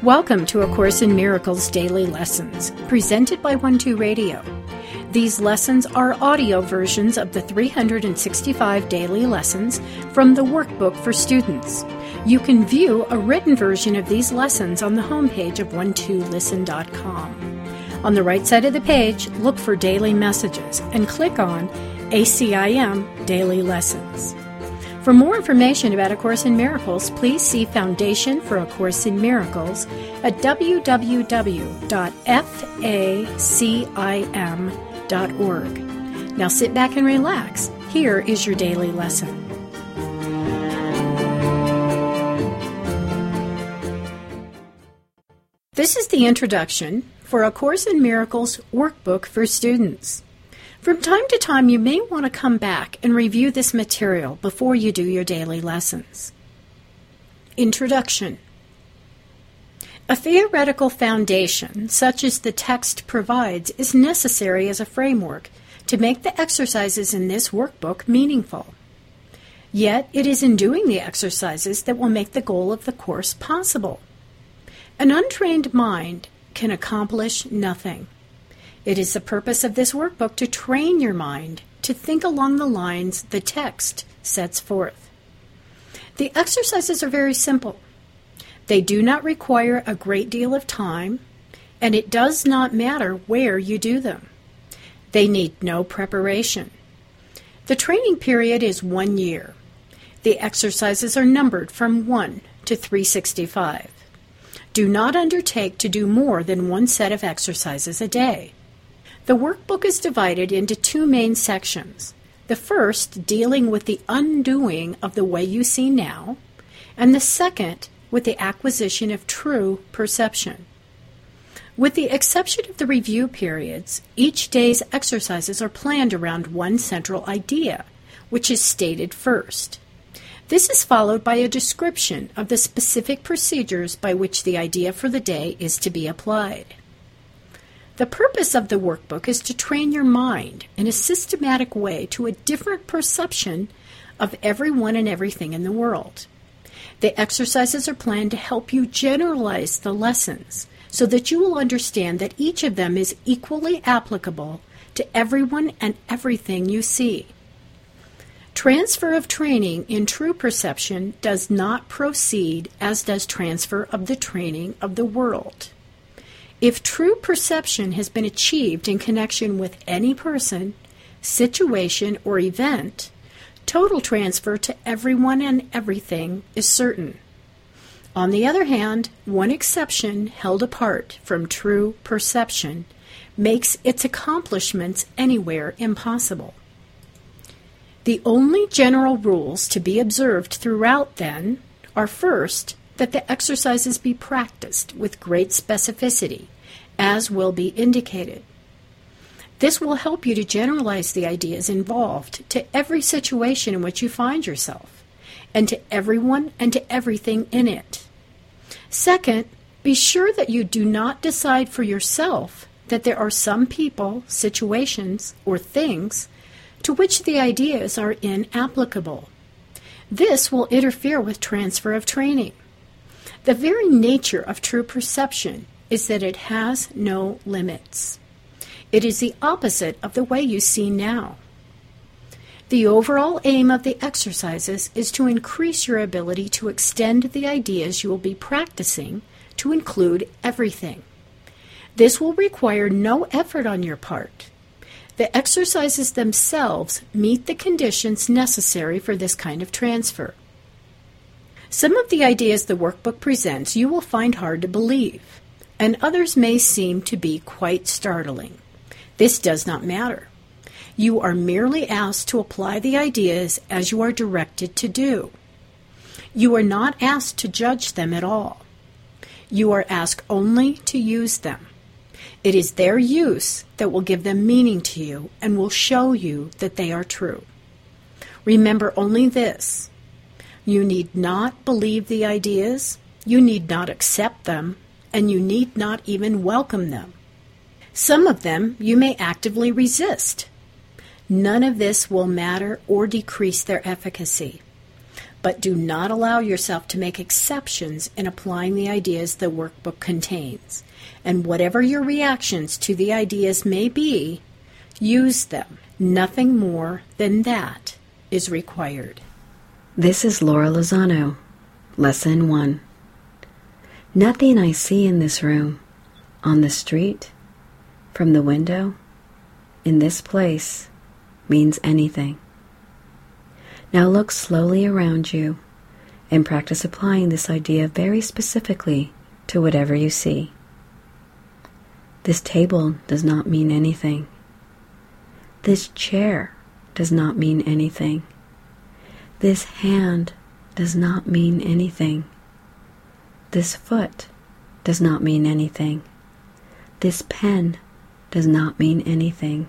Welcome to A Course in Miracles Daily Lessons, presented by 12 Radio. These lessons are audio versions of the 365 daily lessons from the Workbook for Students. You can view a written version of these lessons on the homepage of 12listen.com. On the right side of the page, look for Daily Messages and click on ACIM Daily Lessons. For more information about A Course in Miracles, please see Foundation for A Course in Miracles at www.facim.org. Now sit back and relax. Here is your daily lesson. This is the introduction for A Course in Miracles Workbook for Students. From time to time, you may want to come back and review this material before you do your daily lessons. Introduction. A theoretical foundation, such as the text provides, is necessary as a framework to make the exercises in this workbook meaningful. Yet, it is in doing the exercises that will make the goal of the course possible. An untrained mind can accomplish nothing. It is the purpose of this workbook to train your mind to think along the lines the text sets forth. The exercises are very simple. They do not require a great deal of time, and it does not matter where you do them. They need no preparation. The training period is 1 year. The exercises are numbered from 1 to 365. Do not undertake to do more than one set of exercises a day. The workbook is divided into two main sections. The first dealing with the undoing of the way you see now, and the second with the acquisition of true perception. With the exception of the review periods, each day's exercises are planned around one central idea, which is stated first. This is followed by a description of the specific procedures by which the idea for the day is to be applied. The purpose of the workbook is to train your mind in a systematic way to a different perception of everyone and everything in the world. The exercises are planned to help you generalize the lessons so that you will understand that each of them is equally applicable to everyone and everything you see. Transfer of training in true perception does not proceed as does transfer of the training of the world. If true perception has been achieved in connection with any person, situation, or event, total transfer to everyone and everything is certain. On the other hand, one exception held apart from true perception makes its accomplishments anywhere impossible. The only general rules to be observed throughout, then, are first, that the exercises be practiced with great specificity, as will be indicated. This will help you to generalize the ideas involved to every situation in which you find yourself, and to everyone and to everything in it. Second, be sure that you do not decide for yourself that there are some people, situations, or things to which the ideas are inapplicable. This will interfere with transfer of training. The very nature of true perception is that it has no limits. It is the opposite of the way you see now. The overall aim of the exercises is to increase your ability to extend the ideas you will be practicing to include everything. This will require no effort on your part. The exercises themselves meet the conditions necessary for this kind of transfer. Some of the ideas the workbook presents you will find hard to believe, and others may seem to be quite startling. This does not matter. You are merely asked to apply the ideas as you are directed to do. You are not asked to judge them at all. You are asked only to use them. It is their use that will give them meaning to you and will show you that they are true. Remember only this. You need not believe the ideas, you need not accept them, and you need not even welcome them. Some of them you may actively resist. None of this will matter or decrease their efficacy. But do not allow yourself to make exceptions in applying the ideas the workbook contains. And whatever your reactions to the ideas may be, use them. Nothing more than that is required. This is Laura Lozano, Lesson 1. Nothing I see in this room, on the street, from the window, in this place, means anything. Now look slowly around you and practice applying this idea very specifically to whatever you see. This table does not mean anything. This chair does not mean anything. This hand does not mean anything. This foot does not mean anything. This pen does not mean anything.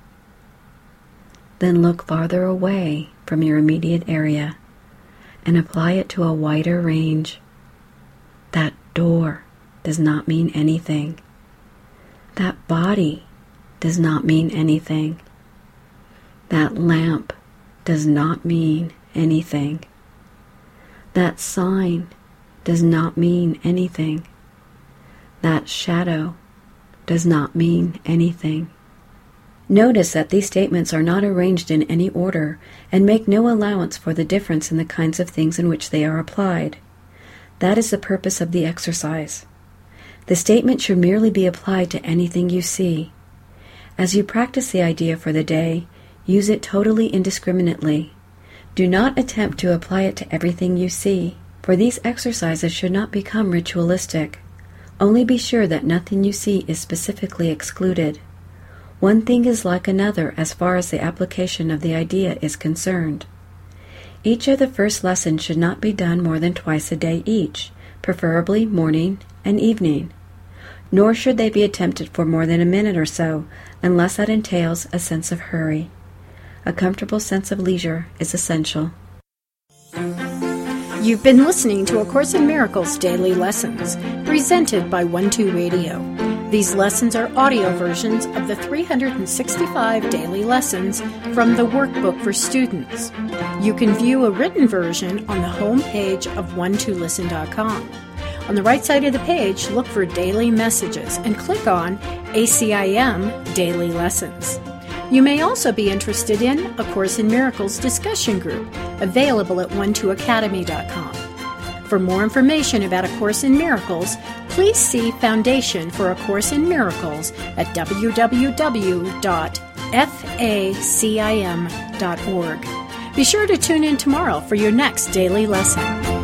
Then look farther away from your immediate area and apply it to a wider range. That door does not mean anything. That body does not mean anything. That lamp does not mean anything. That sign does not mean anything. That shadow does not mean anything. Notice that these statements are not arranged in any order and make no allowance for the difference in the kinds of things in which they are applied. That is the purpose of the exercise. The statement should merely be applied to anything you see. As you practice the idea for the day, use it totally indiscriminately. Do not attempt to apply it to everything you see, for these exercises should not become ritualistic. Only be sure that nothing you see is specifically excluded. One thing is like another as far as the application of the idea is concerned. Each of the first lessons should not be done more than twice a day each, preferably morning and evening. Nor should they be attempted for more than a minute or so, unless that entails a sense of hurry. A comfortable sense of leisure is essential. You've been listening to A Course in Miracles Daily Lessons, presented by 12 Radio. These lessons are audio versions of the 365 daily lessons from the Workbook for Students. You can view a written version on the home page of 12listen.com. On the right side of the page, look for Daily Messages and click on ACIM Daily Lessons. You may also be interested in A Course in Miracles discussion group, available at 12academy.com. For more information about A Course in Miracles, please see Foundation for A Course in Miracles at www.facim.org. Be sure to tune in tomorrow for your next daily lesson.